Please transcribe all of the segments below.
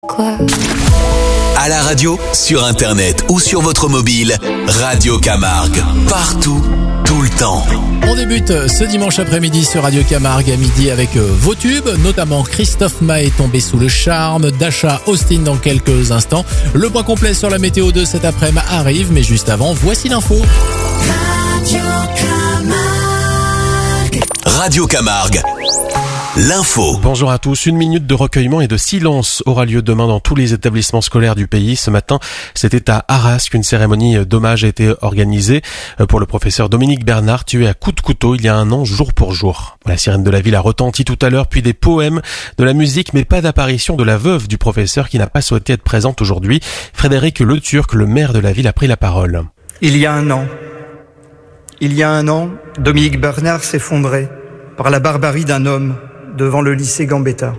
Quoi ? À la radio, sur internet ou sur votre mobile, Radio Camargue. Partout, tout le temps. On débute ce dimanche après-midi sur Radio Camargue à midi avec vos tubes, notamment Christophe Maé tombé sous le charme, Dasha Austin dans quelques instants. Le point complet sur la météo de cet après-midi arrive, mais juste avant, voici l'info. Radio Camargue. L'info. Bonjour à tous. 1 minute de recueillement et de silence aura lieu demain dans tous les établissements scolaires du pays. Ce matin, c'était à Arras qu'une cérémonie d'hommage a été organisée pour le professeur Dominique Bernard, tué à coups de couteau il y a 1 an, jour pour jour. La sirène de la ville a retenti tout à l'heure, puis des poèmes, de la musique, mais pas d'apparition de la veuve du professeur qui n'a pas souhaité être présente aujourd'hui. Frédéric Le Turc, le maire de la ville, a pris la parole. Il y a un an, Dominique Bernard s'effondrait par la barbarie d'un homme devant le lycée Gambetta.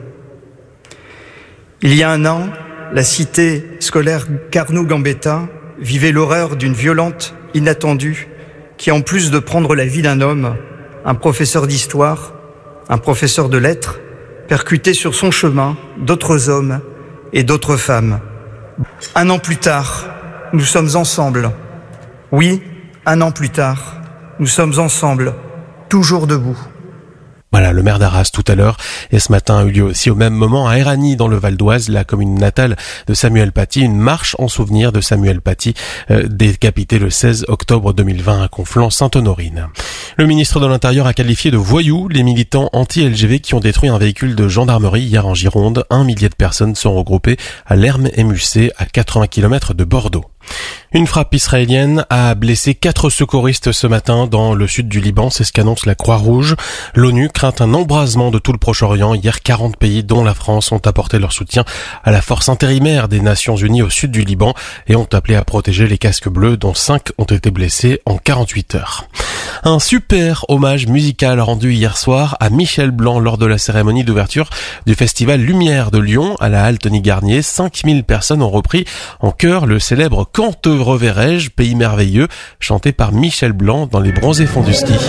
Il y a 1 an, la cité scolaire Carnot-Gambetta vivait l'horreur d'une violente inattendue qui, en plus de prendre la vie d'un homme, un professeur d'histoire, un professeur de lettres, percutait sur son chemin d'autres hommes et d'autres femmes. 1 an plus tard, nous sommes ensemble. Oui, 1 an plus tard, nous sommes ensemble, toujours debout. Voilà, le maire d'Arras tout à l'heure. Et ce matin a eu lieu aussi au même moment à Éragny dans le Val d'Oise, la commune natale de Samuel Paty, une marche en souvenir de Samuel Paty, décapité le 16 octobre 2020 à Conflans-Sainte-Honorine. Le ministre de l'Intérieur a qualifié de voyous les militants anti-LGV qui ont détruit un véhicule de gendarmerie hier en Gironde. 1 millier de personnes sont regroupées à Lermes-et-Mussé, à 80 km de Bordeaux. Une frappe israélienne a blessé 4 secouristes ce matin dans le sud du Liban, c'est ce qu'annonce la Croix-Rouge. L'ONU craint un embrasement de tout le Proche-Orient. Hier, 40 pays, dont la France, ont apporté leur soutien à la force intérimaire des Nations Unies au sud du Liban et ont appelé à protéger les casques bleus, dont 5 ont été blessés en 48 heures. Un super hommage musical rendu hier soir à Michel Blanc lors de la cérémonie d'ouverture du festival Lumière de Lyon à la halle Tony Garnier. 5000 personnes ont repris en chœur le célèbre « Quand te reverrai-je, pays merveilleux » chanté par Michel Blanc dans les bronzés fonds du ski.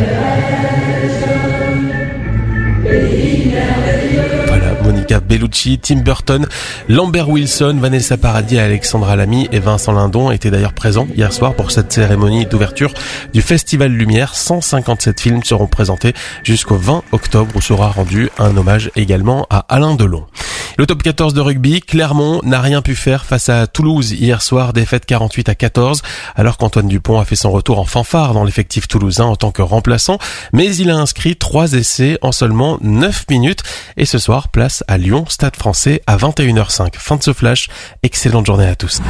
Monica Bellucci, Tim Burton, Lambert Wilson, Vanessa Paradis, Alexandra Lamy et Vincent Lindon étaient d'ailleurs présents hier soir pour cette cérémonie d'ouverture du Festival Lumière. 157 films seront présentés jusqu'au 20 octobre où sera rendu un hommage également à Alain Delon. Le top 14 de rugby, Clermont n'a rien pu faire face à Toulouse hier soir, défaite 48-14, alors qu'Antoine Dupont a fait son retour en fanfare dans l'effectif toulousain en tant que remplaçant, mais il a inscrit 3 essais en seulement 9 minutes. Et ce soir, place à Lyon, Stade Français à 21h05. Fin de ce flash, excellente journée à tous.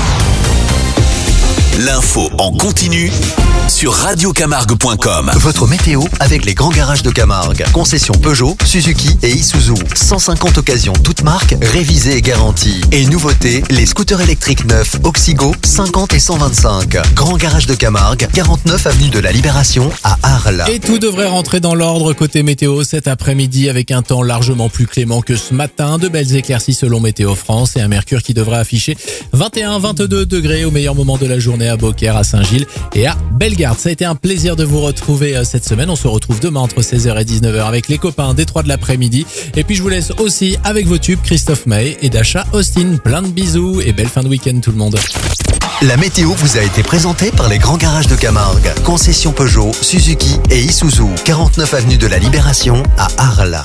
L'info en continu sur radiocamargue.com. Votre météo avec les grands garages de Camargue. Concession Peugeot, Suzuki et Isuzu. 150 occasions toutes marques, révisées et garanties. Et nouveauté, les scooters électriques neufs Oxygo 50 et 125. Grand garage de Camargue, 49 avenue de la Libération à Arles. Et tout devrait rentrer dans l'ordre côté météo cet après-midi avec un temps largement plus clément que ce matin. De belles éclaircies selon Météo France et un mercure qui devrait afficher 21-22 degrés au meilleur moment de la journée à Beaucaire, à Saint-Gilles et à Bellegarde. Ça a été un plaisir de vous retrouver cette semaine. On se retrouve demain entre 16h et 19h avec les copains des 3 de l'après-midi. Et puis je vous laisse aussi avec vos tubes Christophe Maé et Dasha Austin. Plein de bisous et belle fin de week-end tout le monde. La météo vous a été présentée par les grands garages de Camargue. Concession Peugeot, Suzuki et Isuzu. 49 avenue de la Libération à Arles.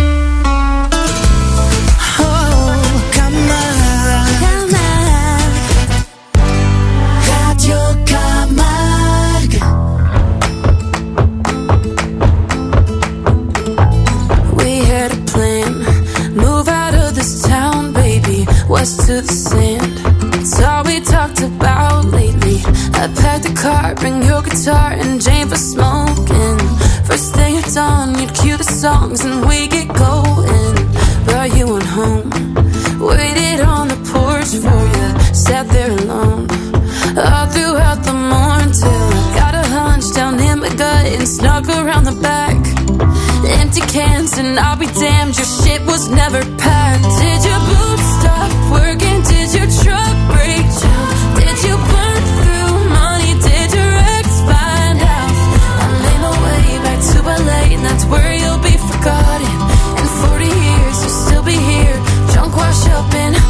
To the sand, it's all we talked about lately. I packed the car, bring your guitar and Jane for smoking. First thing at dawn, you'd cue the songs and we get going. Brought you on home, waited on the porch for you, sat there alone all throughout the morning till I got a hunch down in my gut and snuck around the back. Empty cans and I'll be damned, your shit was never packed. Did your boobs stop working? Did your truck break down? Did you burn through money? Did your ex find out? I made my way back to LA and that's where you'll be forgotten. In 40 years you'll still be here, drunk, washed up and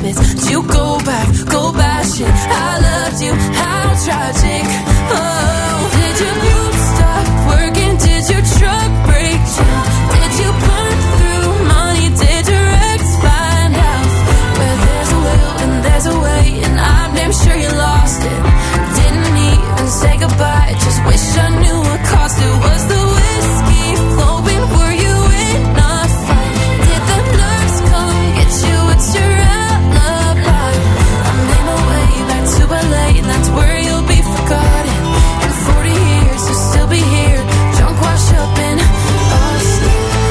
habits. Did you go back shit? I loved you, how tragic. Oh, did your boot stop working? Did your truck break down? Did you burn through money? Did your ex find out? Where there's a will and there's a way, and I'm damn sure you lost it. Didn't even say goodbye, just wish I knew what cost it. Was the whiskey flowing? Were you in a fight? Did the nurse come get you? It's your alibi. I made my way back to LA, and that's where you'll be forgotten. In 40 years, you'll still be here, drunk, washed up in Austin.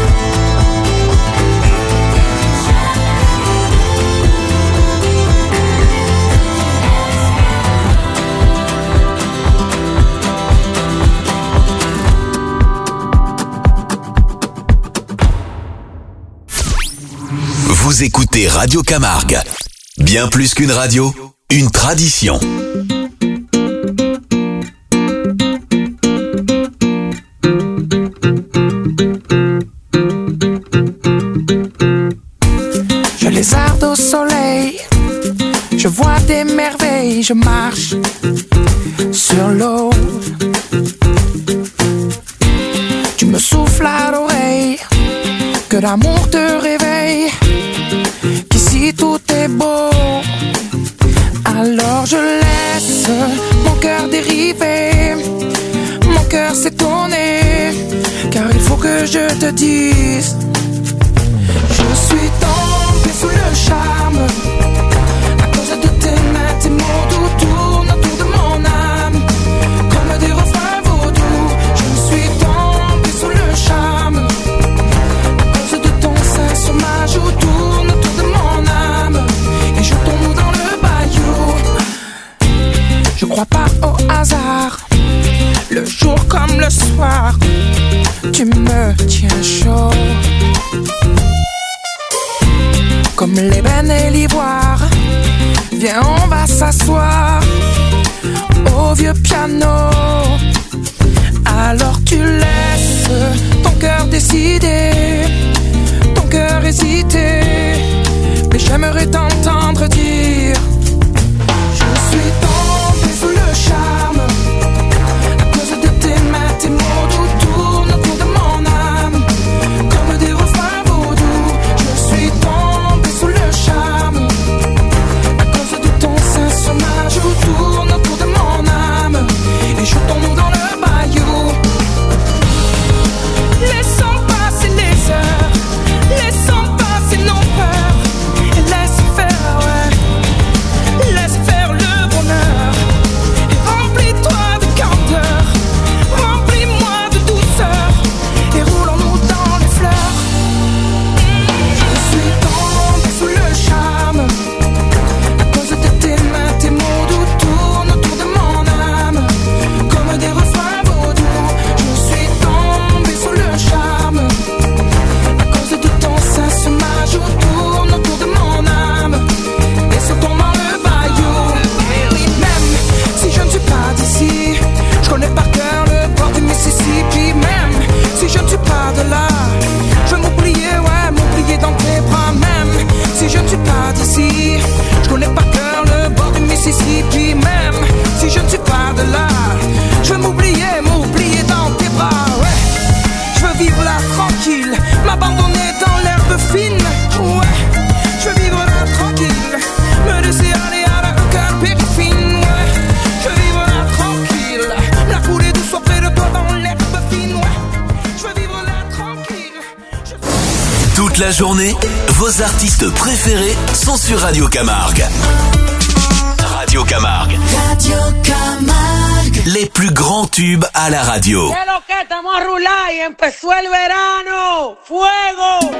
Vous écoutez Radio Camargue. Bien plus qu'une radio, une tradition. Je lézarde au soleil, je vois des merveilles, je marche sur l'eau. Tu me souffles à l'oreille, que l'amour te réveille, qu'ici tout est beau. Alors je laisse mon cœur dériver, mon cœur s'étonner, car il faut que je te dise, je suis tombé sous le charme, à cause de tes mains, tes mots doux tournent autour de mon âme, comme des refrains vaudous. Je suis tombé sous le charme, sur ma joue tourne autour de mon âme, et je tombe dans le bayou. Je crois pas au hasard, le jour comme le soir, tu me tiens chaud. Comme l'ébène et l'ivoire, viens on va s'asseoir au vieux piano. Alors tu laisses ton cœur décider, ton cœur hésiter, mais j'aimerais t'entendre dire, je suis tombé sous le charme, à cause de tes mains, tes mots doux tournent autour de mon âme, comme des refrains vaudous. Je suis tombé sous le charme, à cause de ton sein sur ma joue tourne autour de mon âme, et je tombe dans le bayou. Laissons passer les heures, laissons passer nos peurs, et laisse faire, ouais, laisse faire le bonheur, et remplis-toi de candeur, remplis-moi de douceur, et roulons-nous dans les fleurs. Je suis tombé sous le charme, à cause de tes mains, tes mots doux tournent autour de mon âme, comme des refrains vaudous. Je suis tombé sous le charme, à cause de ton sein sur ma joue tourne autour de mon âme, et sautons dans le bayou. Et oui, même si je ne suis pas d'ici, je connais par cœur le bord du Mississippi. Même si je ne suis pas de là, je veux m'oublier, ouais, m'oublier dans tes bras. Même si je ne suis pas d'ici, je connais par cœur le bord du Mississippi. Même si je ne suis pas de là, je veux m'oublier, m'oublier dans tes bras, ouais. Je veux vivre là tranquille, m'abandonner dans l'herbe fine, ouais. Je veux vivre là tranquille, me laisser aller à la cœur périfine, ouais. Je veux vivre là tranquille, la couler doucement près de toi dans l'herbe fine, ouais. Je veux vivre là tranquille. Toute la journée, vos artistes préférés sont sur Radio Camargue. Radio Camargue. Radio Camargue. Les plus grands tubes à la radio. ¿Qué lo que estamos a rular y empezó el verano? ¡Fuego!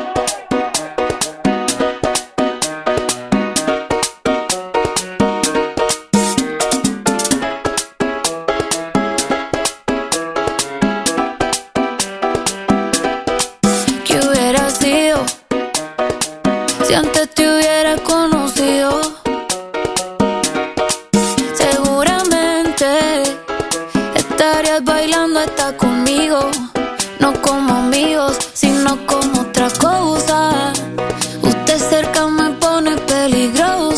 ¿Qué hubiera sido si antes te hubiera conocido? Seguramente estarías bailando hasta conmigo, no como amigos, sino como otra cosa. Usted cerca me pone peligrosa.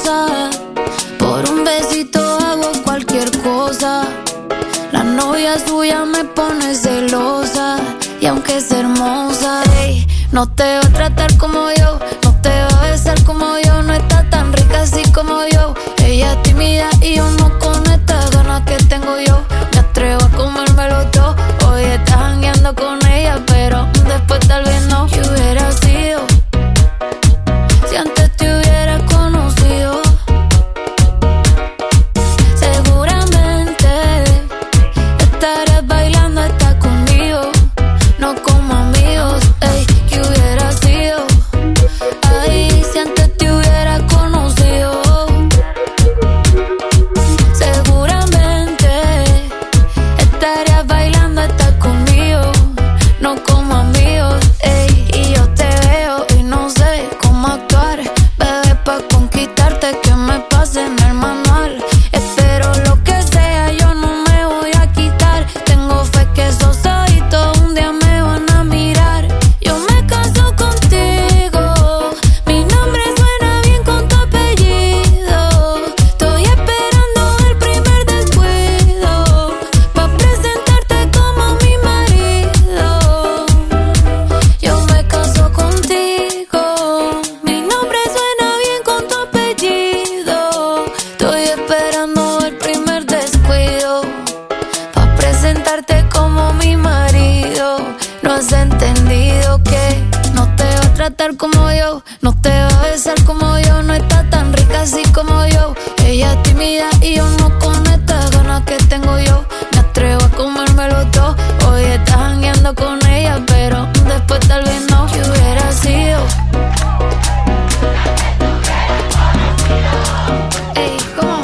No te va a tratar como yo, no te va a besar como yo, no está tan rica así como yo. Ella es tímida y yo no con estas ganas que tengo yo. Me atrevo a comérmelo todo. Hoy estás jangueando con ella, pero después tal vez no. ¿Qué hubiera sido si antes te hubiera conocido? Seguramente estarías bailando hasta conmigo, no como amigos. Ey, ¿qué hubiera sido? Ay, si antes te hubiera conocido. Seguramente estarías bailando hasta conmigo, no como amigos. Ey, y yo te veo y no sé cómo actuar, bebé, pa' conquistarte que me pase en el manual. Espero lo que sea, yo no me voy a quitar. Tengo fe que esos ojitos un día me van a mirar. Yo me caso contigo, mi nombre suena bien con tu apellido. Estoy esperando el primer descuido pa' presentarte como mi marido. Yo me caso contigo, mi nombre suena bien con tu apellido. Estoy esperando el primer descuido pa' presentarte como mi marido. No has entendido que no te va a tratar como yo, no te va a besar como yo, no está tan rica así como yo. Ella es tímida y yo no con estas ganas que tengo yo. Me atrevo a comérmelo todo. Hoy estás jangueando con ella, pero después tal vez no. ¿Qué hubiera sido? Ey, ¿cómo?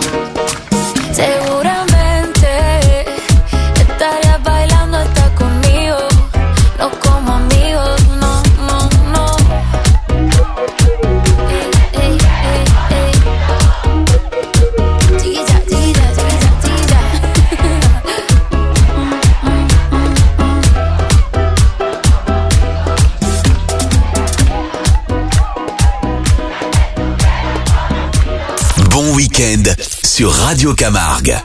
Seguramente estarías bailando hasta conmigo, no como amigos, no, no, no. Ey, ey, ey, ey. Chiquilla, chiquilla, chiquilla, chiquilla. Bon week-end sur Radio Camargue.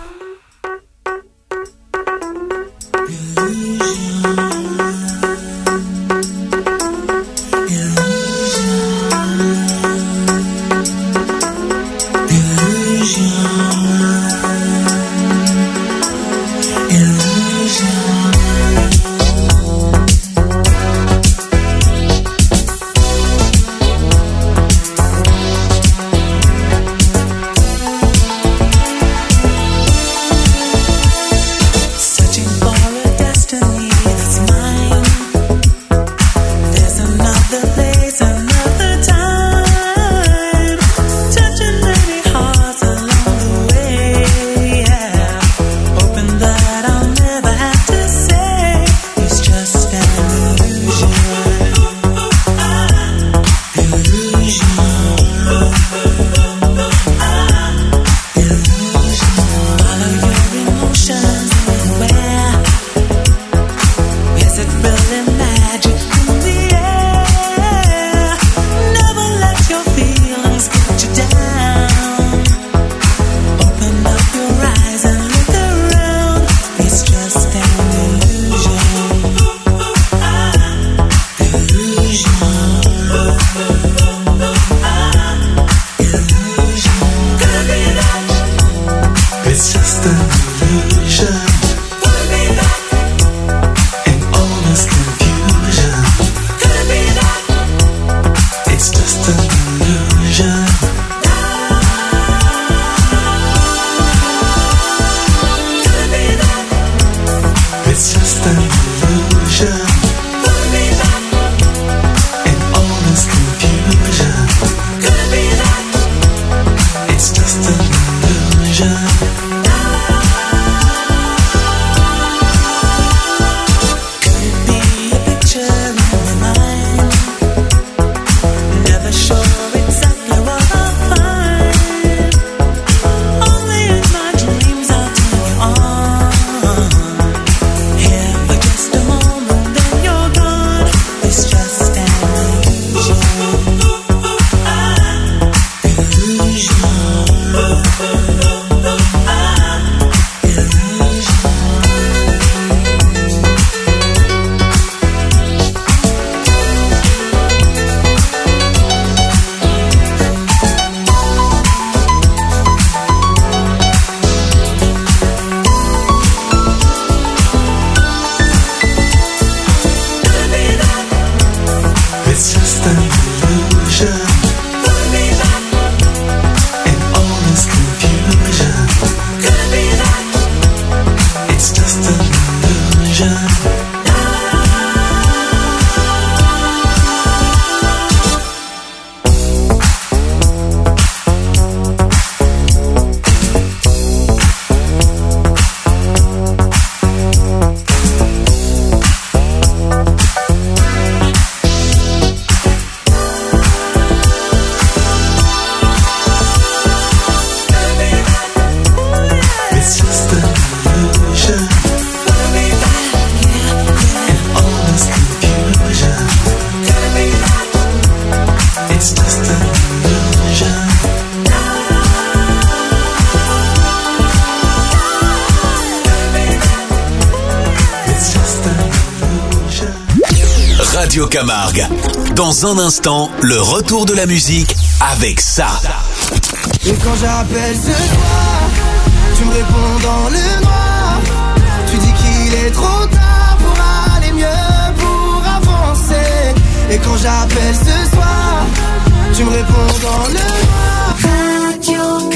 Radio Camargue. Dans un instant, le retour de la musique avec ça. Et quand j'appelle ce soir, tu me réponds dans le noir. Tu dis qu'il est trop tard pour aller mieux, pour avancer. Et quand j'appelle ce soir, tu me réponds dans le noir. Radio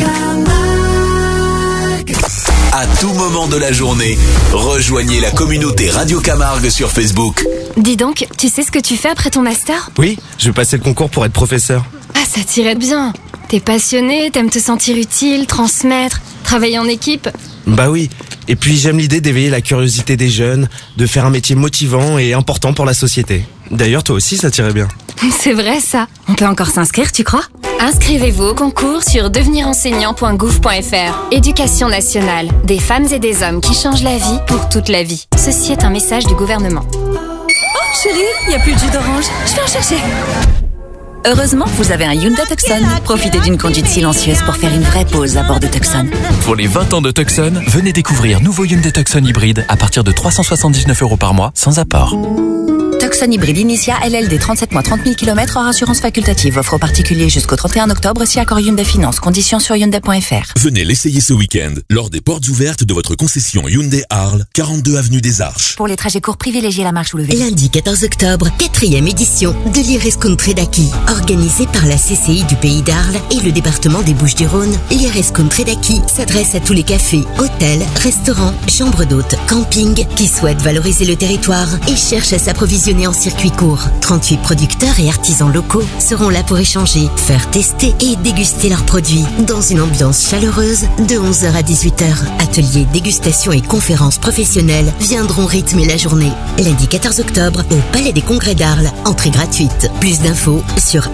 Camargue. À tout moment de la journée, rejoignez la communauté Radio Camargue sur Facebook. Dis donc, tu sais ce que tu fais après ton master ? Oui, je vais passer le concours pour être professeur. Ah, ça t'irait bien. T'es passionné, t'aimes te sentir utile, transmettre, travailler en équipe. Bah oui, et puis j'aime l'idée d'éveiller la curiosité des jeunes, de faire un métier motivant et important pour la société. D'ailleurs, toi aussi, ça t'irait bien. C'est vrai ça. On peut encore s'inscrire, tu crois ? Inscrivez-vous au concours sur devenirenseignant.gouv.fr. Éducation nationale, des femmes et des hommes qui changent la vie pour toute la vie. Ceci est un message du gouvernement. Oh chérie, il n'y a plus de jus d'orange, je vais en chercher. Heureusement, vous avez un Hyundai Tucson. Profitez d'une conduite silencieuse pour faire une vraie pause à bord de Tucson. Pour les 20 ans de Tucson, venez découvrir nouveau Hyundai Tucson hybride à partir de 379 € par mois, sans apport. Tucson hybride Initia LLD 37 mois 30 000 km hors assurance facultative. Offre aux particuliers jusqu'au 31 octobre si accord Hyundai Finance. Conditions sur Hyundai.fr. Venez l'essayer ce week-end lors des portes ouvertes de votre concession Hyundai Arles, 42 avenue des Arches. Pour les trajets courts, privilégiez la marche ou le vélo. Lundi 14 octobre, 4e édition de l'Irescontré d'Aki. Organisée par la CCI du Pays d'Arles et le département des Bouches-du-Rhône, l'Irescontré d'Aki s'adresse à tous les cafés, hôtels, restaurants, chambres d'hôtes, campings qui souhaitent valoriser le territoire et cherchent à s'approvisionner en circuit court. 38 producteurs et artisans locaux seront là pour échanger, faire tester et déguster leurs produits dans une ambiance chaleureuse de 11h à 18h. Ateliers, dégustations et conférences professionnelles viendront rythmer la journée. Lundi 14 octobre au Palais des Congrès d'Arles. Entrée gratuite. Plus d'infos sur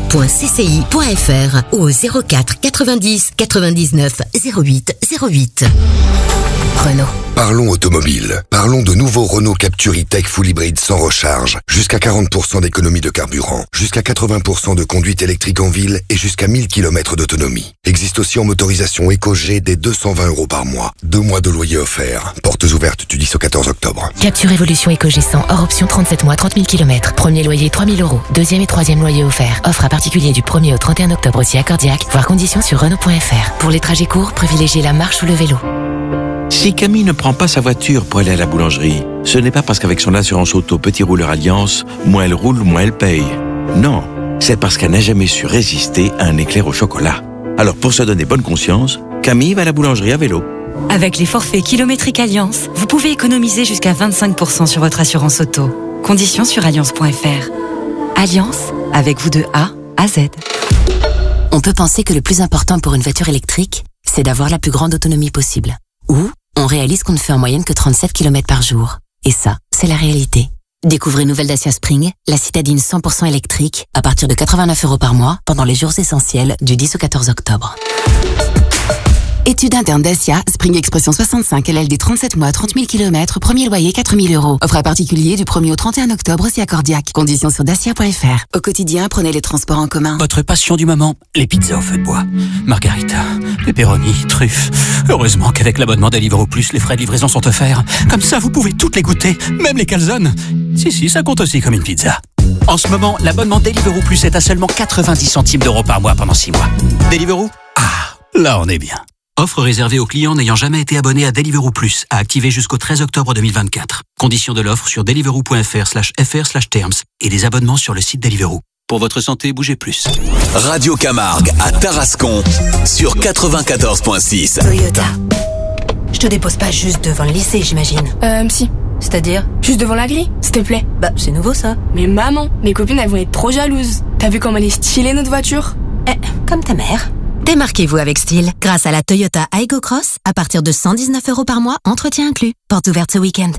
arles.cci.fr ou au 04 90 99 08 08. Renault. Parlons automobile. Parlons de nouveaux Renault Captur E-Tech Full Hybrid sans recharge. Jusqu'à 40% d'économie de carburant, jusqu'à 80% de conduite électrique en ville et jusqu'à 1000 km d'autonomie. Existe aussi en motorisation Eco-G dès 220 € par mois. 2 mois de loyer offerts. Portes ouvertes du 10 au 14 octobre. Capture Evolution Eco-G 100 hors option 37 mois 30 000 km. Premier loyer 3 000 €. Deuxième et troisième loyer offert. Offre à particulier du 1er au 31 octobre aussi accordiaque. Voir conditions sur Renault.fr. Pour les trajets courts, privilégiez la marche ou le vélo. Si Camille ne prend pas sa voiture pour aller à la boulangerie, ce n'est pas parce qu'avec son assurance auto Petit Rouleur Alliance, moins elle roule, moins elle paye. Non, c'est parce qu'elle n'a jamais su résister à un éclair au chocolat. Alors pour se donner bonne conscience, Camille va à la boulangerie à vélo. Avec les forfaits kilométriques Alliance, vous pouvez économiser jusqu'à 25% sur votre assurance auto. Conditions sur alliance.fr. Alliance, avec vous de A à Z. On peut penser que le plus important pour une voiture électrique, c'est d'avoir la plus grande autonomie possible. Ou on réalise qu'on ne fait en moyenne que 37 km par jour. Et ça, c'est la réalité. Découvrez nouvelle Dacia Spring, la citadine 100% électrique, à partir de 89 € par mois, pendant les jours essentiels du 10 au 14 octobre. Étude interne Dacia, Spring Expression 65, LLD 37 mois, 30 000 km, premier loyer 4 000 €. Offre à particulier du 1er au 31 octobre si accordiaque. Conditions sur dacia.fr. Au quotidien, prenez les transports en commun. Votre passion du moment, les pizzas au feu de bois. Margarita, pepperoni, truffes. Heureusement qu'avec l'abonnement Deliveroo Plus, les frais de livraison sont offerts. Comme ça, vous pouvez toutes les goûter, même les calzones. Si, ça compte aussi comme une pizza. En ce moment, l'abonnement Deliveroo Plus est à seulement 90 centimes d'euros par mois pendant 6 mois. Deliveroo ? Ah, là on est bien. Offre réservée aux clients n'ayant jamais été abonnés à Deliveroo Plus, à activer jusqu'au 13 octobre 2024. Conditions de l'offre sur deliveroo.fr/fr/terms et des abonnements sur le site Deliveroo. Pour votre santé, bougez plus. Radio Camargue à Tarascon sur 94.6. Toyota. Je te dépose pas juste devant le lycée, j'imagine. Si. C'est-à-dire ? Juste devant la grille, s'il te plaît. Bah, c'est nouveau ça. Mais maman, mes copines elles vont être trop jalouses. T'as vu comme elle est stylée notre voiture ? Comme ta mère. Démarquez-vous avec style grâce à la Toyota Aygo Cross à partir de 119 € par mois, entretien inclus. Porte ouverte ce week-end.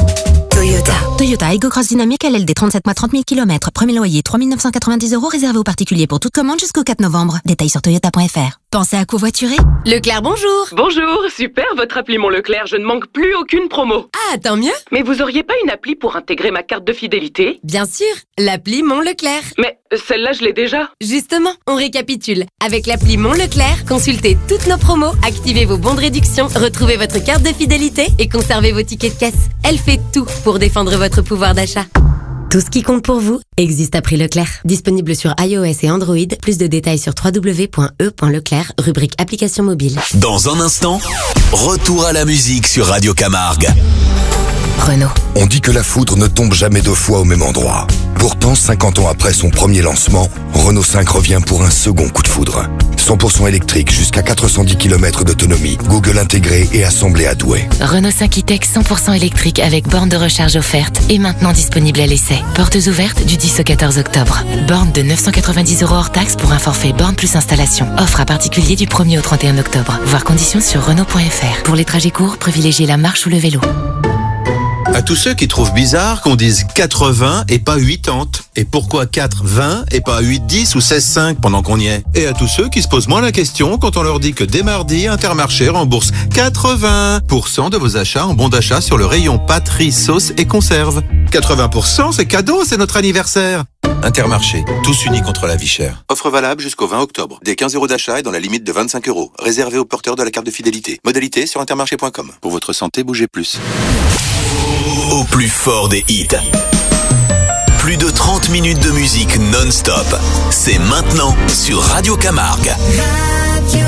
Toyota Aygo Cross Dynamique LLD 37 mois 30 000 km. Premier loyer 3 990 € réservé aux particuliers pour toute commande jusqu'au 4 novembre. Détails sur toyota.fr. Pensez à covoiturer ? Leclerc, bonjour. Bonjour, super votre appli Mon Leclerc, je ne manque plus aucune promo. Ah, tant mieux. Mais vous auriez pas une appli pour intégrer ma carte de fidélité ? Bien sûr, l'appli Mon Leclerc. Mais celle-là, je l'ai déjà. Justement, on récapitule. Avec l'appli Mon Leclerc, consultez toutes nos promos, activez vos bons de réduction, retrouvez votre carte de fidélité et conservez vos tickets de caisse. Elle fait tout pour défendre votre pouvoir d'achat. Tout ce qui compte pour vous existe à prix Leclerc. Disponible sur iOS et Android. Plus de détails sur www.e.leclerc, rubrique application mobile. Dans un instant, retour à la musique sur Radio Camargue. Renault. On dit que la foudre ne tombe jamais deux fois au même endroit. Pourtant, 50 ans après son premier lancement, Renault 5 revient pour un second coup de foudre. 100% électrique, jusqu'à 410 km d'autonomie, Google intégré et assemblé à Douai. Renault 5 e-Tech 100% électrique avec borne de recharge offerte est maintenant disponible à l'essai. Portes ouvertes du 10 au 14 octobre. Borne de 990 € hors taxe pour un forfait borne plus installation. Offre à particulier du 1er au 31 octobre. Voir conditions sur Renault.fr. Pour les trajets courts, privilégiez la marche ou le vélo. À tous ceux qui trouvent bizarre qu'on dise 4,20 et pas 80. Et pourquoi 4,20 et pas 8,10 ou 16,5 pendant qu'on y est? Et à tous ceux qui se posent moins la question quand on leur dit que dès mardi, Intermarché rembourse 80% de vos achats en bon d'achat sur le rayon pâterie, sauce et conserve. 80%, c'est cadeau, c'est notre anniversaire. Intermarché, tous unis contre la vie chère. Offre valable jusqu'au 20 octobre. Des 15 € d'achat et dans la limite de 25 €. Réservé aux porteurs de la carte de fidélité. Modalité sur intermarché.com. Pour votre santé, bougez plus. Au plus fort des hits. Plus de 30 minutes de musique non-stop. C'est maintenant sur Radio Camargue. Radio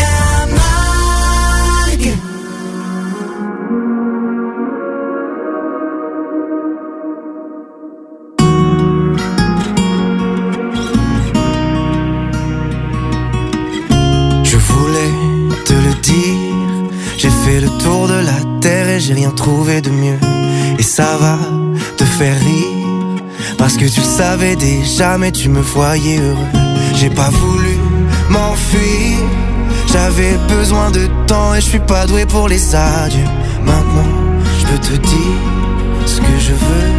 Camargue. Je voulais te le dire, j'ai fait le tour de la terre et j'ai rien trouvé de mieux. Et ça va te faire rire, parce que tu le savais déjà mais tu me voyais heureux. J'ai pas voulu m'enfuir, j'avais besoin de temps et je suis pas doué pour les adieux. Maintenant je peux te dire ce que je veux.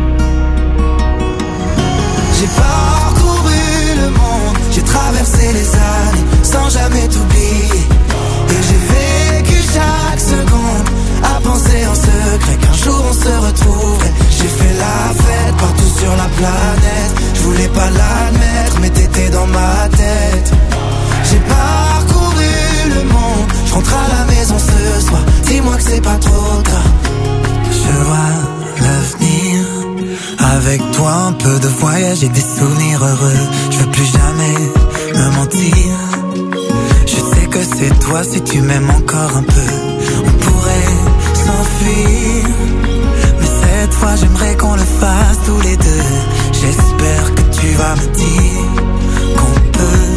J'ai parcouru le monde, j'ai traversé les années sans jamais t'oublier. Et j'ai vécu chaque seconde à penser en secret qu'un jour on se retrouverait. J'ai fait la fête partout sur la planète, je voulais pas l'admettre mais t'étais dans ma tête. J'ai parcouru le monde, je rentre à la maison ce soir, dis-moi que c'est pas trop tard. Je vois l'avenir, avec toi un peu de voyage et des souvenirs heureux. Je veux plus jamais me mentir, je sais que c'est toi si tu m'aimes encore un peu. On pourrait s'enfuir, mais cette fois j'aimerais qu'on le fasse tous les deux. J'espère que tu vas me dire qu'on peut.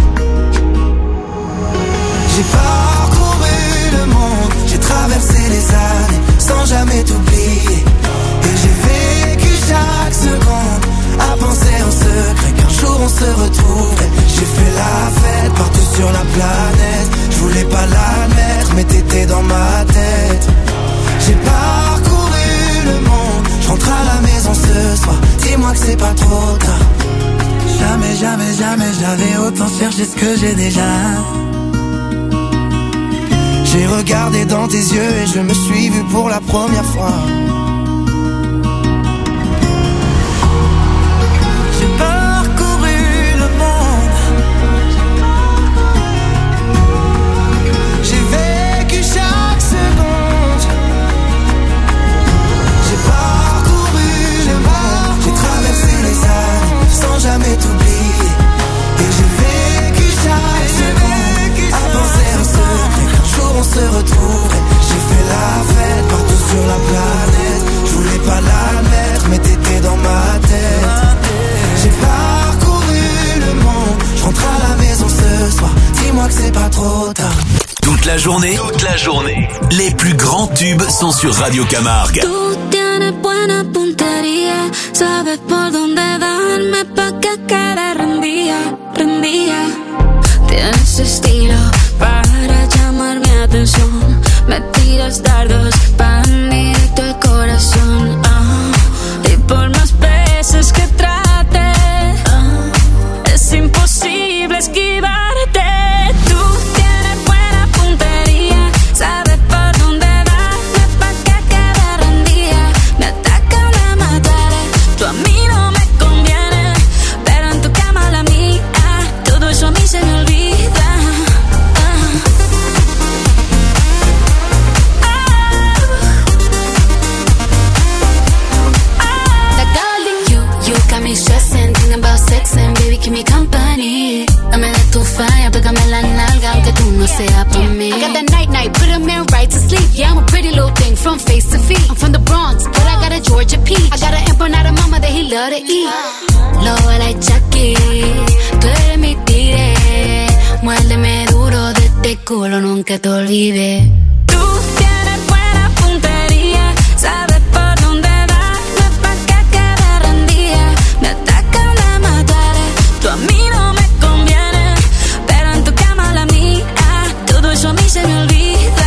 J'ai parcouru le monde, j'ai traversé les années sans jamais t'oublier. Et j'ai vécu chaque seconde à penser en secret qu'un jour on se retrouverait. J'ai fait la fête partout sur la planète, je voulais pas l'admettre mais t'étais dans ma tête. J'ai parcouru le monde, je rentre à la maison ce soir, dis-moi que c'est pas trop tard. Jamais, jamais, jamais j'avais autant cherché ce que j'ai déjà. J'ai regardé dans tes yeux et je me suis vu pour la première fois. J'ai parcouru le monde, j'ai vécu chaque seconde. J'ai parcouru le monde, j'ai traversé les années sans jamais t'oublier. Et j'ai vécu chaque seconde à penser en secret qu'un jour on se retrouverait. J'ai fait la fête partout sur la planète, je voulais pas l'admettre mais t'étais dans ma tête. J'ai parcouru le monde, je rentre à la maison ce soir, dis-moi que c'est pas trop tard. Toute la journée, les plus grands tubes sont sur Radio Camargue. Tú tienes buena puntería, sabes por dónde darme pa' que quede rendida, rendida. Tienes estilo para llamar mi atención, me tiras dardos pan directo al corazón. Y por más veces que trate, es imposible esquivarte. Tú tienes buena puntería, sabes por dónde darme pa' que quede rendida. Me atacan, me mataré, tú a mí no me conviene, pero en tu cama la mía, todo eso a mí se me olvida. keep me company. Dame de tu falla, pégame la nalga, aunque tú no seas pa' mí. I got that night, put a man right to sleep. Yeah, I'm a pretty little thing from face to feet. I'm from the Bronx, but I got a Georgia peach. I got an empanada mama that he love to eat. Lobo like Chucky, tú eres mi tigre. Muérdeme duro de este culo, nunca te olvides. Tú tienes buena puntería, sabes por dónde dar, no es pa' que quede rendida. Me atacan de matar, tú a mí no me conviene, pero en tu cama la mía, todo eso a mí se me olvida.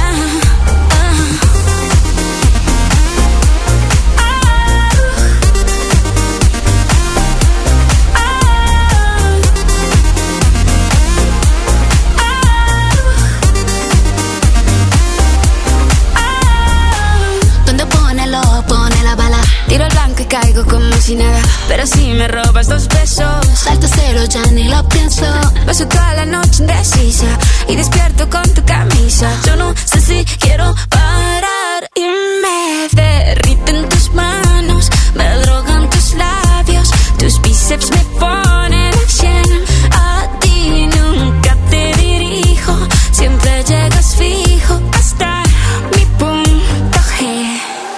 Tiro el blanco y caigo como si nada. Pero si me robas 2 besos, salto cero, ya ni lo pienso. Paso toda la noche indecisa y despierto con tu camisa. Yo no sé si quiero parar y me derriten tus manos, me drogan tus labios, tus bíceps me ponen a 100. A ti nunca te dirijo, siempre llegas fijo hasta mi punto G.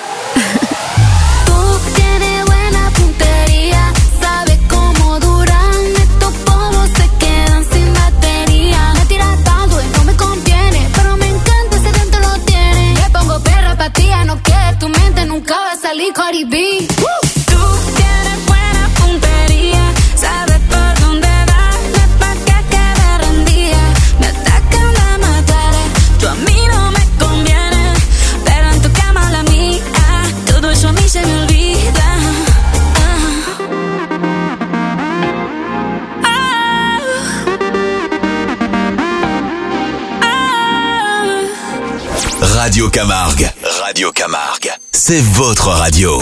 Cardi B. Tú tienes buena puntería, sabes por dónde dar, no es pa' que quede rendida. Me atacan de matar, tú a mí no me conviene, pero en tu cama la mía, todo eso a mí se me olvida. Radio Camargue. Radio Camargue. C'est votre radio.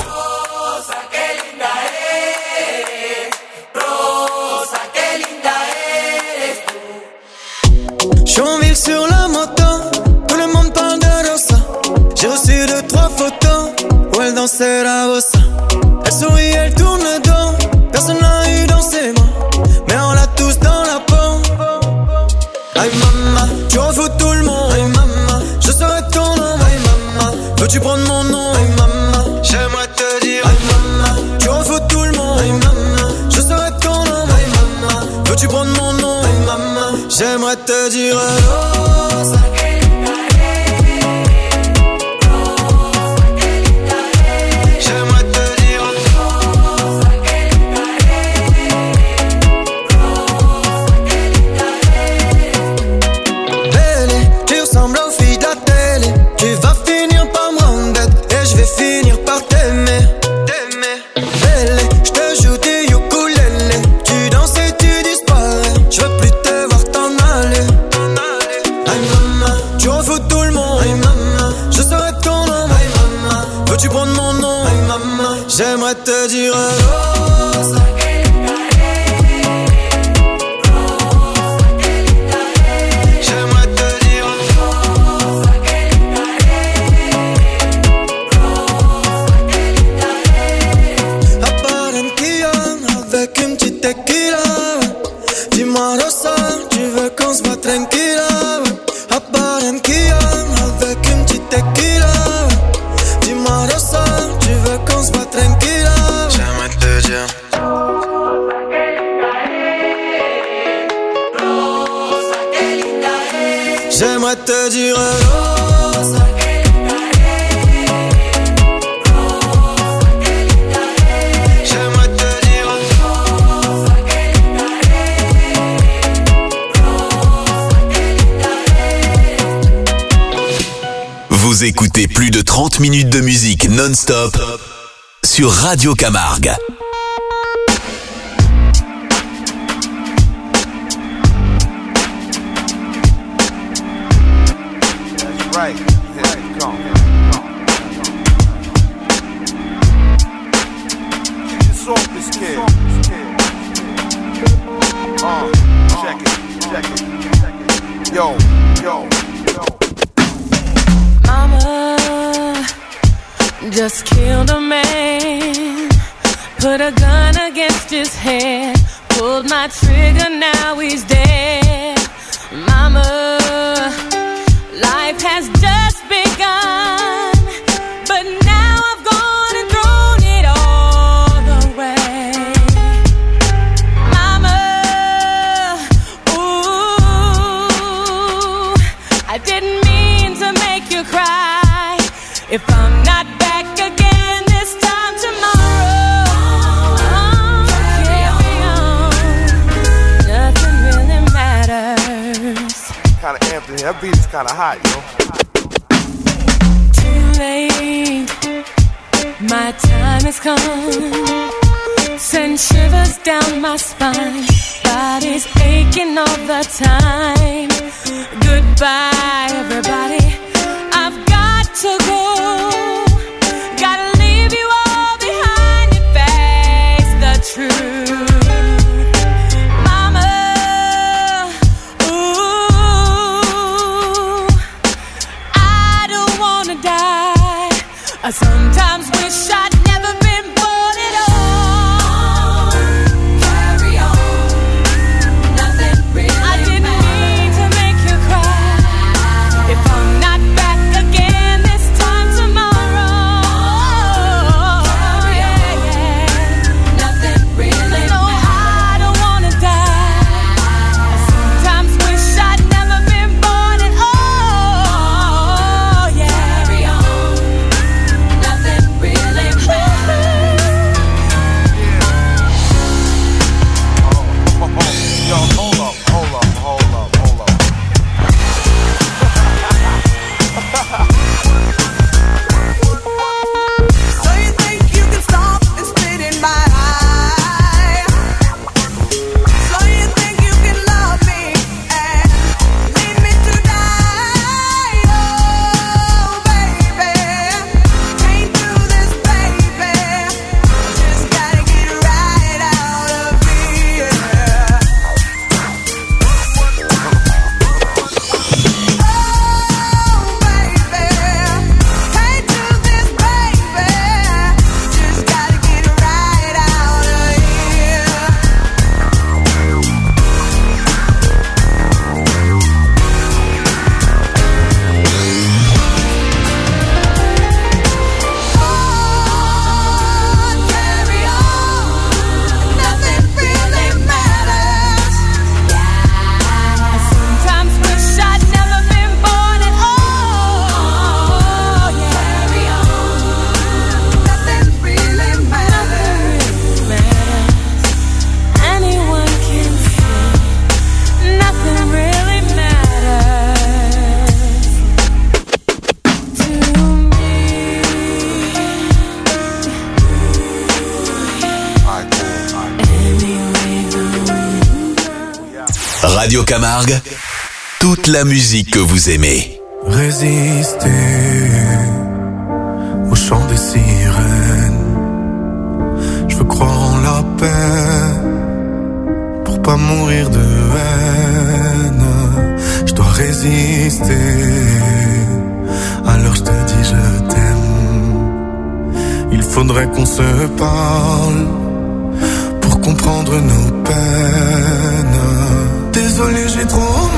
Chonville sur la moto, tout le monde parle de Rosa. J'ai reçu 2-3 photos où elle dansait la bossa. Elle sourit, elle tourne le dos, personne n'a eu dans ses mains, mais on l'a tous dans la peau. Aïe maman, tu en fous tout le monde. Aïe maman, je serai ton nom. Aïe maman, veux-tu prendre mon nom? Aïe maman, j'aimerais te dire. Aïe maman, tu en fous tout le monde. Aïe maman, je serai ton nom. Aïe maman, veux-tu prendre mon nom? Aïe maman, j'aimerais te dire. Rosa. J'aimerais te dire Rosa. J'aimerais te dire Rosa. À Barranquilla, avec une petite tequila. Dis-moi Rosa, tu veux qu'on se voit tranquilla. À Barranquilla, avec une petite tequila. Dis-moi Rosa, tu veux qu'on se voit tranquilla. J'aimerais te dire Rosa, que linda es. J'aimerais te dire Rosa. Vous écoutez plus de 30 minutes de musique non-stop sur Radio Camargue. Right. Come. Just off this kid. Check it. Yo. Mama just killed a man, put a gun against his head, pulled pulled my trigger, now he's dead. Mama, life has just begun, but now I've gone and thrown it all away. Mama, ooh, I didn't mean to make you cry. If I'm not back again this time tomorrow, carry on. Nothing really matters. Kinda amped in here. That beat is kinda hot, yo. Too late, my time has come. Send shivers down my spine. Body's aching all the time. Goodbye, everybody. I've got to go. Gotta leave you all behind and face the truth. Mama, ooh, I don't wanna die. I sometimes wish I'd never been born at all. Carry on. Nothing really I didn't mean to make you cry. If I'm not back again this time tomorrow, nothing really no, I don't wanna die. I sometimes wish I'd never been born at all. Carry on. Nothing really matters. Yo, hold up. So you think you can stop and spit in my eye? So you think you can love me and leave me to die? Oh, baby, can't do this, baby. Just gotta get right out of here. Oh, baby, can't do this, baby. Just gotta get right out of here. Carry on, nothing really matters. I sometimes wish I'd never been born at all. Carry on. Nothing really matters. Anyone can see. Nothing really matters to me. Radio Camargue, toute la musique que vous aimez. Résister au chant des sirènes. Je veux croire en la paix pour pas mourir de haine. Je dois résister. Alors je te dis je t'aime. Il faudrait qu'on se parle pour comprendre nos peines. Désolé, j'ai trop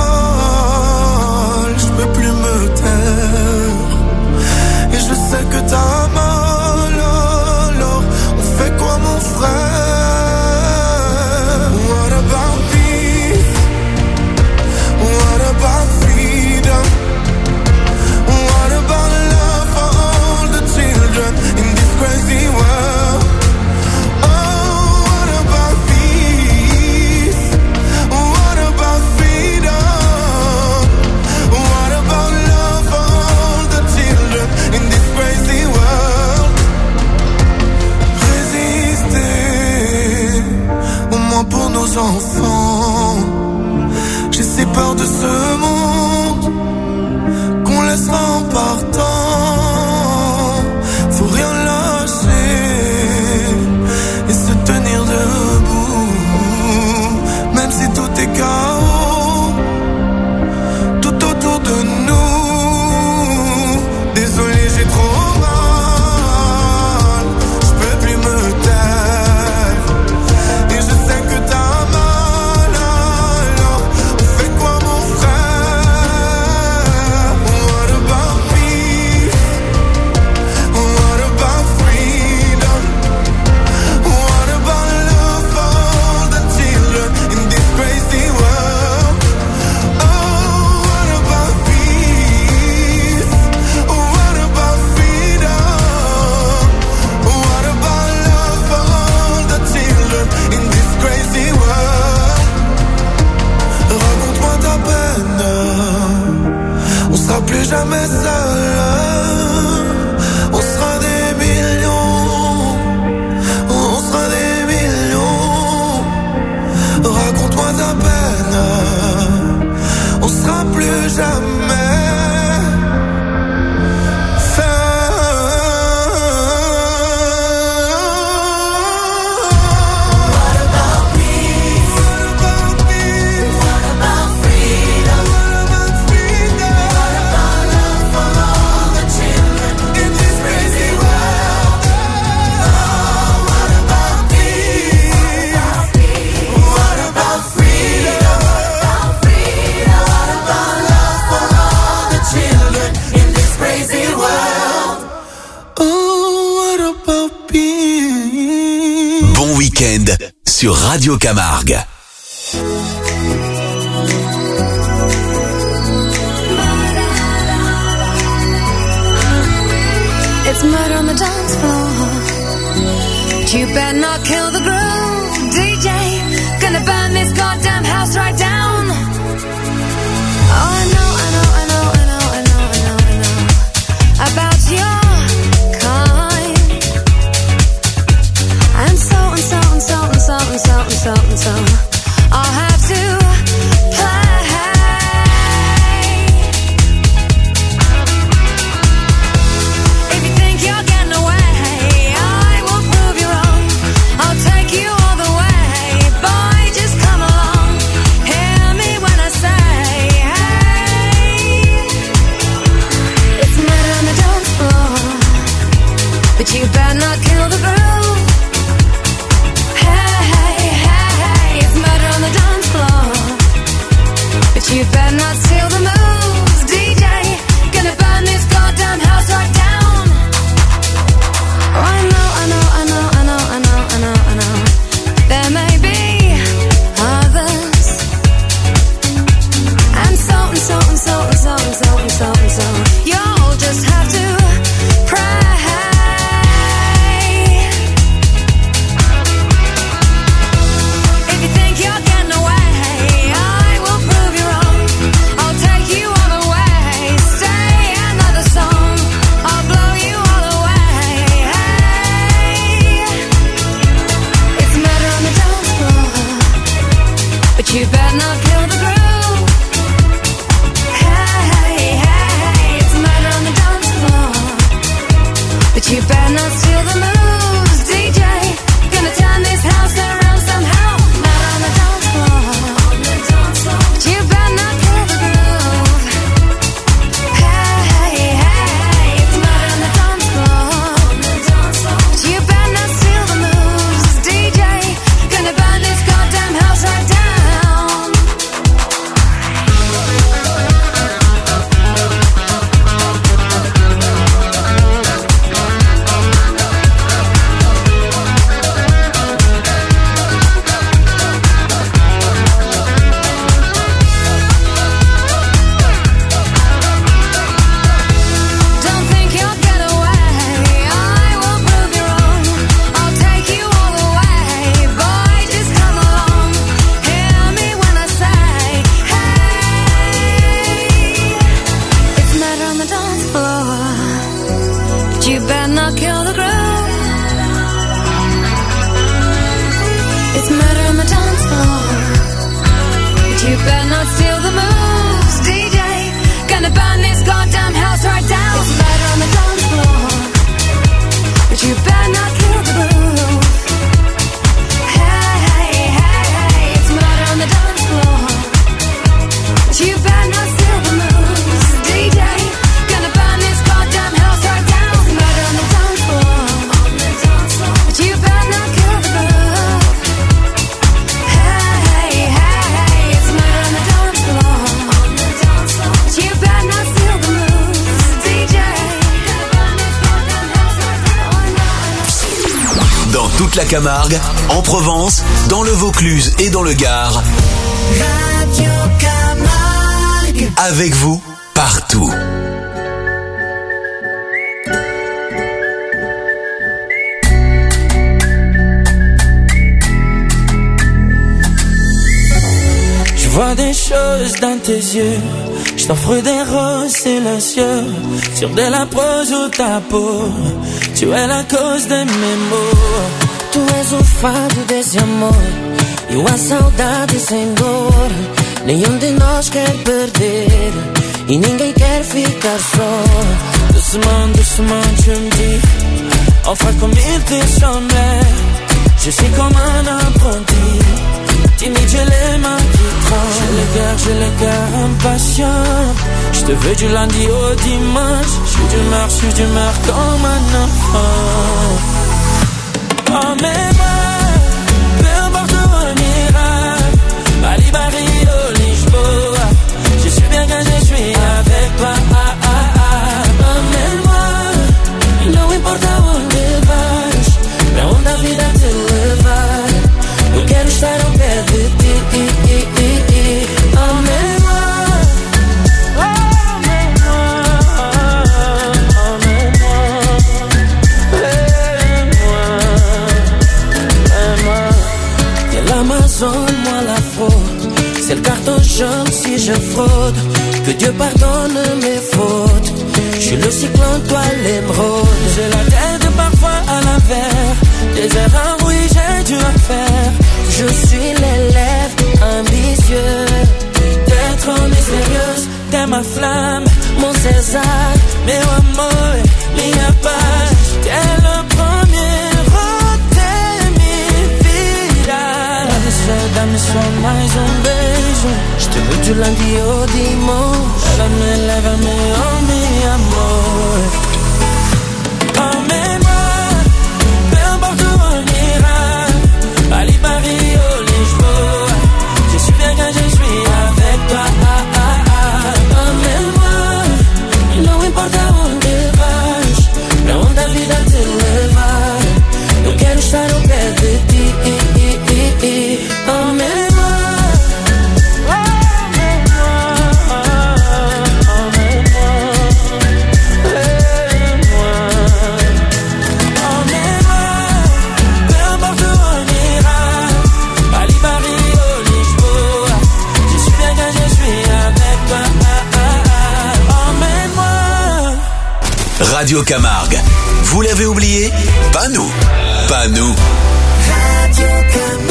mal. Je peux plus me taire. Et je sais que t'as mal. Alors, on fait quoi, mon frère? What about peace? What about freedom? What about love for all the children in this crazy world? Oh, what about peace? What about freedom? What about love for all the children in this crazy world? Résister, au moins pour nos enfants. J'ai si peur de ce monde qu'on laissera en partant. Faut rien lâcher et se tenir debout, même si tout est chaos tout autour de nous. Désolé, j'ai trop mal. Je peux plus me taire et je sais que t'as sur Radio Camargue. It's murder on the dance floor. But you better not kill the groove, DJ. Gonna burn this goddamn house right down. Oh, I know about your kind. And so I'll have to play. If you think you're getting away, I will prove you wrong. I'll take you all the way. Boy, just come along. Hear me when I say, hey. It's murder on the dance floor, but you better not kill the groove. You better not steal the moves, DJ. Gonna burn this goddamn house right down. Oh, I know. There may be others. And so. You'll just have to pray. If you think you're getting away, you better not kill the groove. Hey, it's murder on the dance floor. But you better not steal the moves, DJ. Gonna turn this house around somehow. Murder on the dance floor. But you better not kill the groove. Hey, it's murder on the dance floor. But you better not steal the moves, DJ. Gonna burn this goddamn house right down. You better not kill the groove. It's murder on the dance floor. But you better not steal the moves, DJ. Gonna burn this goddamn house right down. It's murder on the dance floor. But you better not kill the groove. Hey, it's murder on the dance floor. But you better not steal the moves, DJ. Gonna burn this goddamn house right down. You better not kill the groove. Hey, it's murder on the dance floor. You better not steal the moves, DJ. Dans toute la Camargue, en Provence, dans le Vaucluse et dans le Gard. Radio Camargue. Avec vous, partout. Je vois des choses dans tes yeux. Je t'offre des roses silencieux sur de la prose ou ta peau. Tu es la cause de mes maux. Tu és o fado desse amor e a saudade sem dor. Nenhum de nós quer perder e ninguém quer ficar só. Doucement, tu me dis, enfin comme il te semblait. Je suis comme un apprenti, timide, j'ai les mains qui tremblent. J'ai le cœur impatient. Je te veux du lundi au dimanche. Je suis d'humeur comme un enfant. Emmène-moi, peu importe où on ira. Bali, Rio, Lisboa. Je suis bien quand je suis avec toi. Emmène-moi, não importa onde vais, pra onde a vida te levar. Eu quero estar ao pé de ti. Emmène-moi, l'Amazone, moi la fraude. C'est le carton jaune si je fraude. Que Dieu pardonne mes fautes. Je suis le cyclone, toi l'émeraude. J'ai la tête parfois à l'envers. Des erreurs, oui, j'ai dû en faire. Je suis l'élève ambitieux. T'es trop mystérieuse, t'es ma flamme, mon César. Meu amor, minha paz. T'es le premier. Dá-me só mais beijo. Je te veux du lundi au dimanche. Lève-me, oh mi amor. Emmène-moi, peu importe où on ira. Paris, Paris, oh Lisboa. Je suis bien quand je suis avec toi. Emmène-moi, não importa onde vais. Pra onde a vida te levar. Eu quero estar ao pé de ti. Emmène-moi, peu importe où on ira. Paris, Paris, oh Lisboa. Je suis bien quand je suis avec toi. Emmène-moi. Radio Camargue. Vous l'avez oublié? Pas nous. Pas nous. Radio Camargue.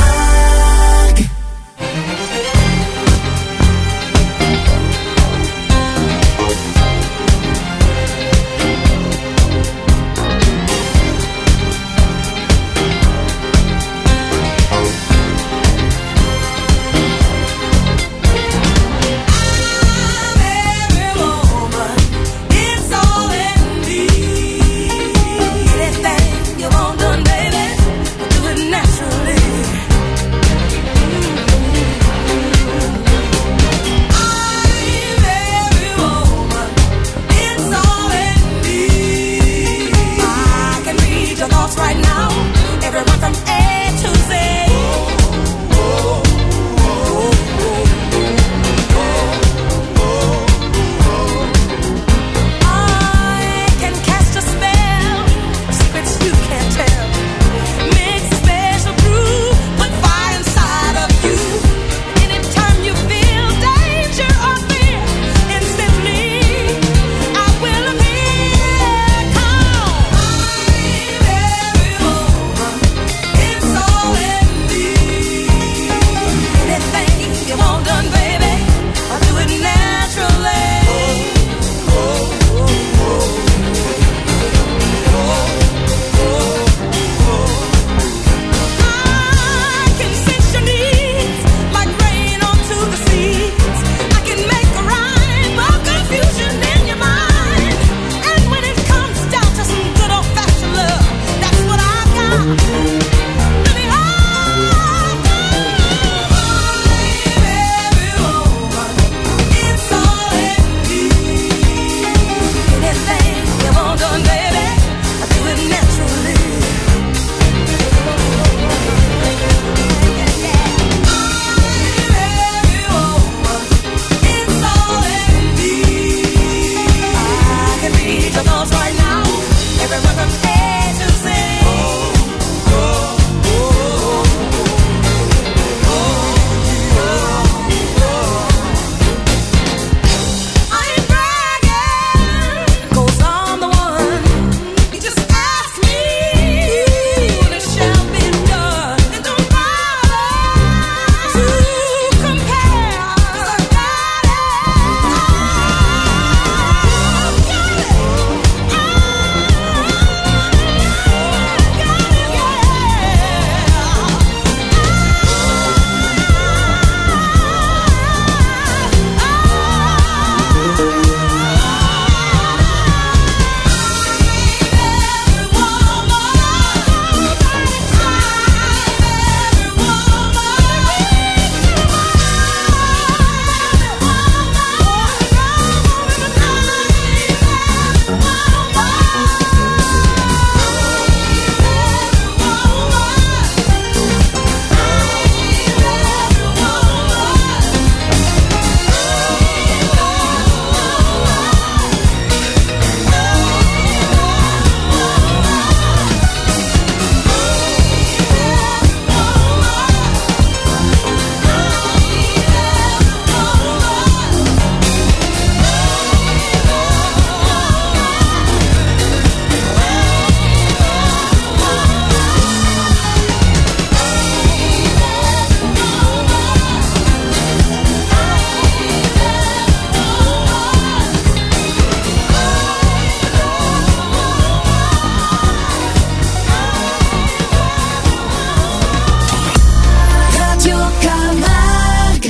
Anything you want done, baby, do it naturally.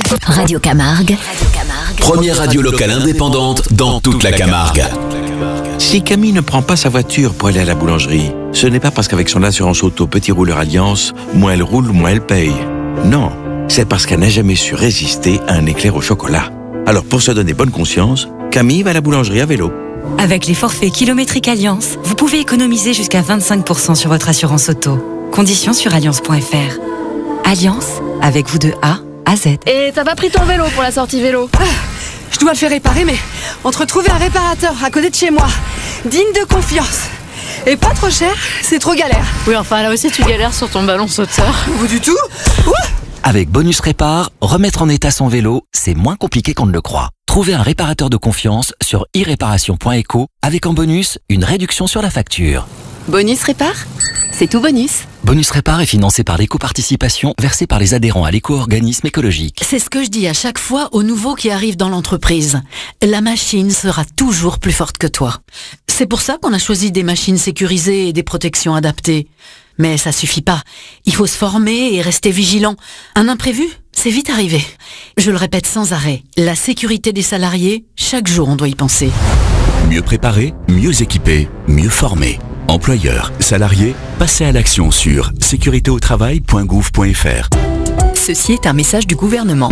Radio Camargue. Première radio locale indépendante dans toute la Camargue. Si Camille ne prend pas sa voiture pour aller à la boulangerie, ce n'est pas parce qu'avec son assurance auto Petit Rouleur Alliance, moins elle roule, moins elle paye. Non, c'est parce qu'elle n'a jamais su résister à un éclair au chocolat. Alors pour se donner bonne conscience, Camille va à la boulangerie à vélo. Avec les forfaits kilométriques Alliance, vous pouvez économiser jusqu'à 25% sur votre assurance auto. Conditions sur alliance.fr. Alliance, avec vous de A à Z. Et t'as pas pris ton vélo pour la sortie vélo? Je dois le faire réparer, mais entre trouver un réparateur à côté de chez moi, digne de confiance, et pas trop cher, c'est trop galère. Oui, enfin là aussi tu galères sur ton ballon sauteur. Pas du tout. Avec Bonus Répar, remettre en état son vélo, c'est moins compliqué qu'on ne le croit. Trouvez un réparateur de confiance sur iréparation.eco avec en bonus une réduction sur la facture. Bonus Répar, c'est tout bonus. Bonus Répar est financé par l'éco-participation versée par les adhérents à l'éco-organisme écologique. C'est ce que je dis à chaque fois aux nouveaux qui arrivent dans l'entreprise. La machine sera toujours plus forte que toi. C'est pour ça qu'on a choisi des machines sécurisées et des protections adaptées. Mais ça suffit pas. Il faut se former et rester vigilant. Un imprévu, c'est vite arrivé. Je le répète sans arrêt. La sécurité des salariés, chaque jour on doit y penser. Mieux préparé, mieux équipé, mieux formé. Employeurs, salariés, passez à l'action sur sécuritéautravail.gouv.fr. Ceci est un message du gouvernement.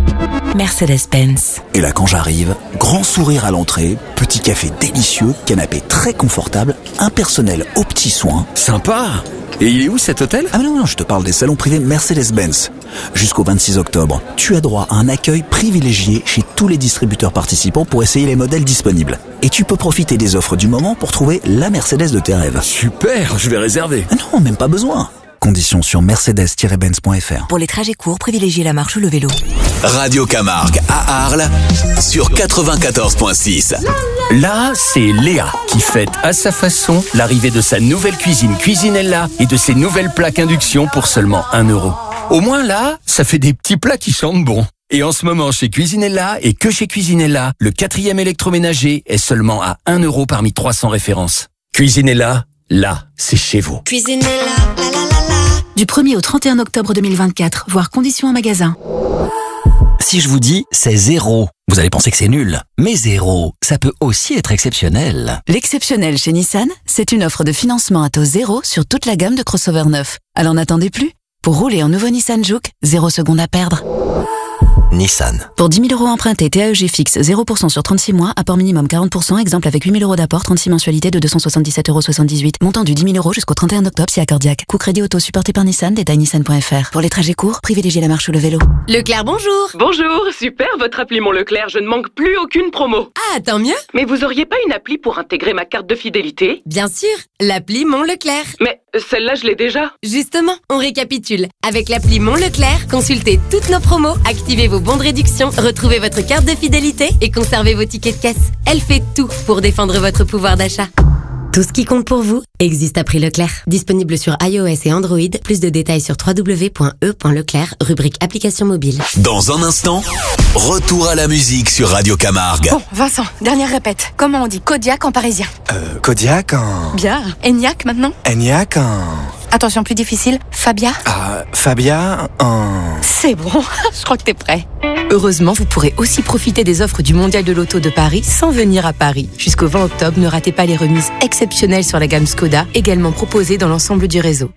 Mercedes-Benz. Et là, quand j'arrive, grand sourire à l'entrée, petit café délicieux, canapé très confortable, un personnel aux petits soins. Sympa! Et il est où cet hôtel? Ah non, je te parle des salons privés Mercedes-Benz. Jusqu'au 26 octobre, tu as droit à un accueil privilégié chez tous les distributeurs participants pour essayer les modèles disponibles. Et tu peux profiter des offres du moment pour trouver la Mercedes de tes rêves. Super, je vais réserver. Ah non, même pas besoin. Conditions sur mercedes-benz.fr. Pour les trajets courts, privilégiez la marche ou le vélo. Radio Camargue à Arles sur 94.6. Là, c'est Léa qui fête à sa façon l'arrivée de sa nouvelle cuisine Cuisinella et de ses nouvelles plaques induction pour seulement 1 €. Au moins là, ça fait des petits plats qui sentent bon. Et en ce moment, chez Cuisinella et que chez Cuisinella, le 4e électroménager est seulement à 1 € parmi 300 références. Cuisinella, là, c'est chez vous. Cuisinella, Du 1er au 31 octobre 2024, voire conditions en magasin. Si je vous dis c'est zéro, vous allez penser que c'est nul. Mais zéro, ça peut aussi être exceptionnel. L'exceptionnel chez Nissan, c'est une offre de financement à taux zéro sur toute la gamme de crossover neufs. Alors n'attendez plus. Pour rouler en nouveau Nissan Juke, 0 secondes à perdre. Nissan. Pour 10 000 € empruntés, TAEG fixe 0% sur 36 mois, apport minimum 40%, exemple avec 8 000 € d'apport, 36 mensualités de 277,78 €. Montant du 10 000 € jusqu'au 31 octobre si accordiaque. Coût crédit auto supporté par Nissan, détail nissan.fr. Pour les trajets courts, privilégiez la marche ou le vélo. Leclerc, bonjour. Bonjour, super votre appli Mon Leclerc, je ne manque plus aucune promo. Ah, tant mieux. Mais vous auriez pas une appli pour intégrer ma carte de fidélité? Bien sûr, l'appli Mon Leclerc. Mais celle-là, je l'ai déjà. Justement, on récapitule. Avec l'appli Mon Leclerc, consultez toutes nos promos, activez vos bons de réduction, retrouvez votre carte de fidélité et conservez vos tickets de caisse. Elle fait tout pour défendre votre pouvoir d'achat. Tout ce qui compte pour vous existe à prix Leclerc. Disponible sur iOS et Android. Plus de détails sur www.e.leclerc, rubrique application mobile. Dans un instant, retour à la musique sur Radio Camargue. Bon, Vincent, dernière répète. Comment on dit Kodiak en parisien? Kodiak en... Bien. Eniac maintenant? Eniac en... Attention, plus difficile. Fabia? Fabia en... C'est bon, je crois que t'es prêt. Heureusement, vous pourrez aussi profiter des offres du Mondial de l'Auto de Paris sans venir à Paris. Jusqu'au 20 octobre, ne ratez pas les remises exceptionnelles sur la gamme Skoda, également proposées dans l'ensemble du réseau.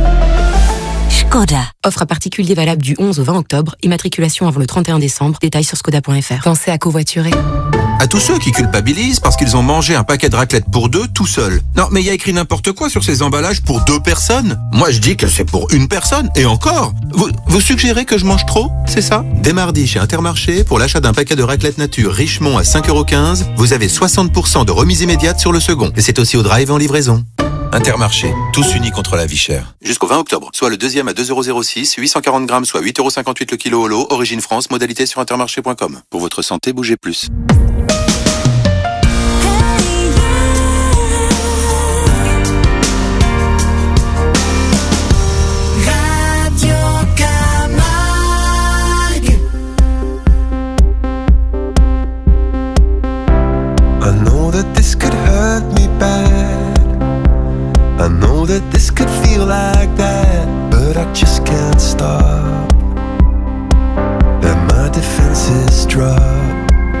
Skoda. Offre à particulier valable du 11 au 20 octobre, immatriculation avant le 31 décembre, détails sur skoda.fr. Pensez à covoiturer. À tous ceux qui culpabilisent parce qu'ils ont mangé un paquet de raclette pour 2 tout seul. Non, mais il y a écrit n'importe quoi sur ces emballages pour 2 personnes. Moi, je dis que c'est pour 1 personne. Et encore, vous suggérez que je mange trop, c'est ça? Dès mardi, chez Intermarché, pour l'achat d'un paquet de raclette nature Richemont à 5,15 €, vous avez 60% de remise immédiate sur le second. Et c'est aussi au drive en livraison. Intermarché, tous unis contre la vie chère. Jusqu'au 20 octobre, soit le deuxième à 2,06 €, 840 grammes, soit 8,58 € le kilo au lot, origine France, modalité sur intermarché.com. Pour votre santé, bougez plus. I know that this could hurt me bad. I know that this could feel like that, but I just can't stop. There might drop.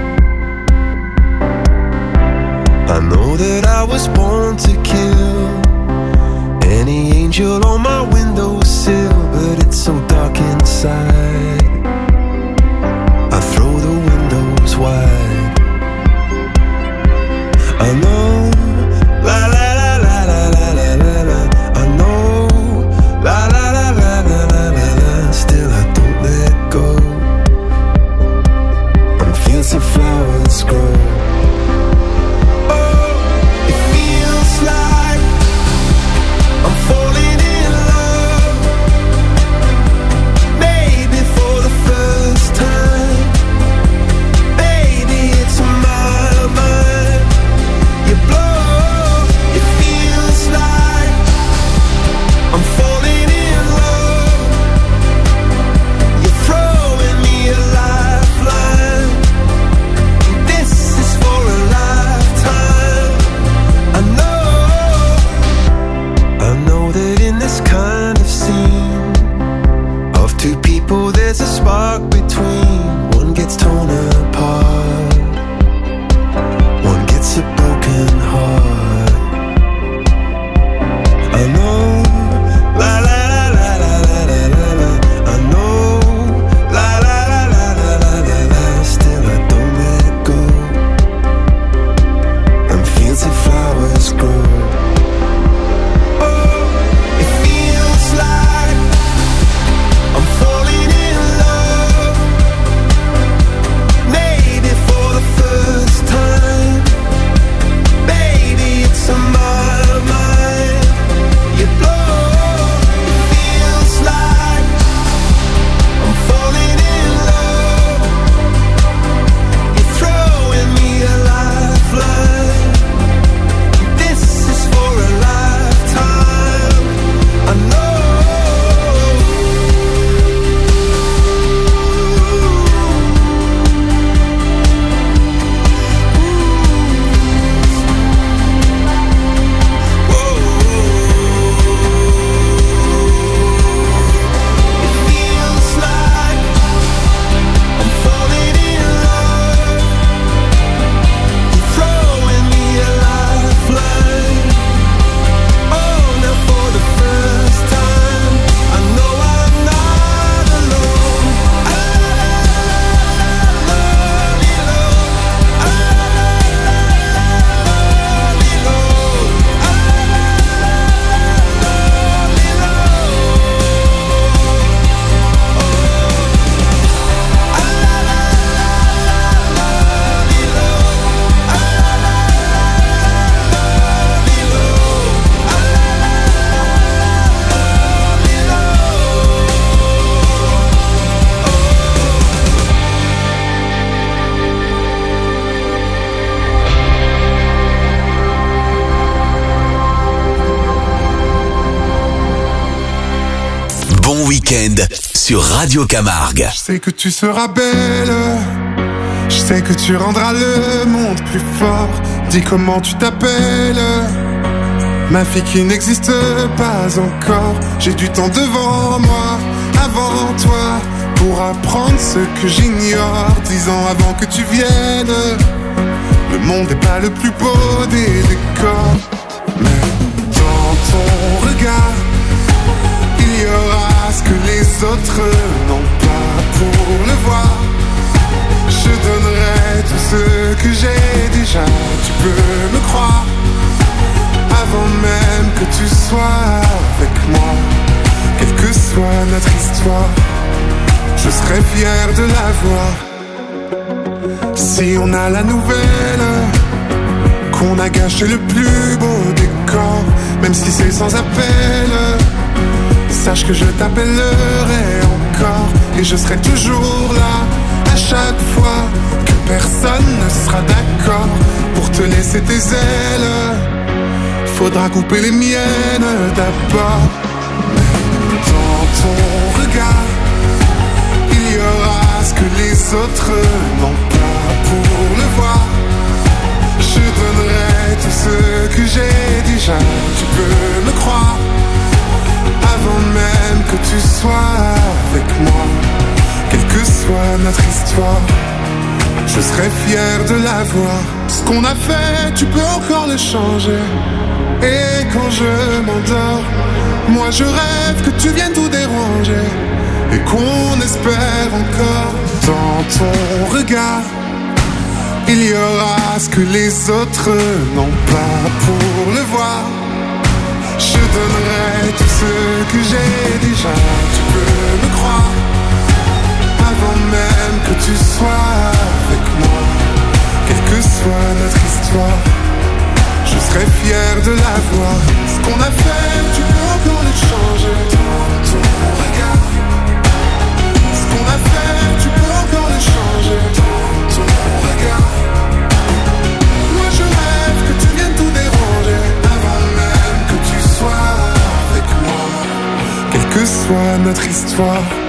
I know that I was born to kill any angel on my windowsill, but it's so dark inside. I throw the windows wide. I know, la la la la la la la la la. I know, la la la la la la la la. Still I don't let go. On fields of flowers grow. Oh, it feels like I'm falling in love. Maybe for the first time. Baby, it's on my mind. You blow, it feels like I'm falling in love. You're throwing me a lifeline. This is for a lifetime. I know that in this kind of scene of two people there's a spark between. One gets torn apart, one gets a broken heart. I know, la la la la la la la la la. I know, la la la la la la la la. Still I don't let go. And fields of flowers grow. Oh, it feels like I'm falling in love. Maybe for the first time. Baby, it's on my mind. You blow, it feels like I'm falling in love. You're throwing me a lifeline. This is for a lifetime. I know. Feels like I'm falling in love. You're throwing me a lifeline. Oh, now for the first time, I know I'm not alone. Bon week-end sur Radio Camargue. Je sais que tu seras belle, je sais que tu rendras le monde plus fort. Dis comment tu t'appelles, ma fille qui n'existe pas encore. J'ai du temps devant moi, avant toi, pour apprendre ce que j'ignore. 10 ans avant que tu viennes, le monde n'est pas le plus beau des décors. Mais dans ton regard, il y aura ce que les autres n'ont pas. Pour le voir, je donnerai tout ce que j'ai déjà. Tu peux me croire, avant même que tu sois avec moi. Quelle que soit notre histoire, je serai fier de la voir. Si on a la nouvelle qu'on a gâché le plus beau décor, même si c'est sans appel, sache que je t'appellerai encore. Et je serai toujours là, à chaque fois que personne ne sera d'accord pour te laisser tes ailes. Faudra couper les miennes d'abord. Dans ton regard, il y aura ce que les autres n'ont pas. Pour le voir, je donnerai tout ce que j'ai déjà. Tu peux me croire, avant même que tu sois avec moi. Quelle que soit notre histoire, Je serais fier de l'avoir. Ce qu'on a fait, tu peux encore le changer. Et quand je m'endors, moi je rêve que tu viennes tout déranger. Et qu'on espère encore dans ton regard. Il y aura ce que les autres n'ont pas pour le voir. Je donnerai tout ce que j'ai déjà, tu peux me croire. Avant même que tu sois avec moi, quelle que soit notre histoire, je serai fier de l'avoir. Ce qu'on a fait, tu peux encore le changer. Dans ton regard. Ce qu'on a fait, tu peux encore le changer. Dans ton regard. Moi je rêve que tu viennes tout déranger. Avant même que tu sois avec moi, quelle que soit notre histoire.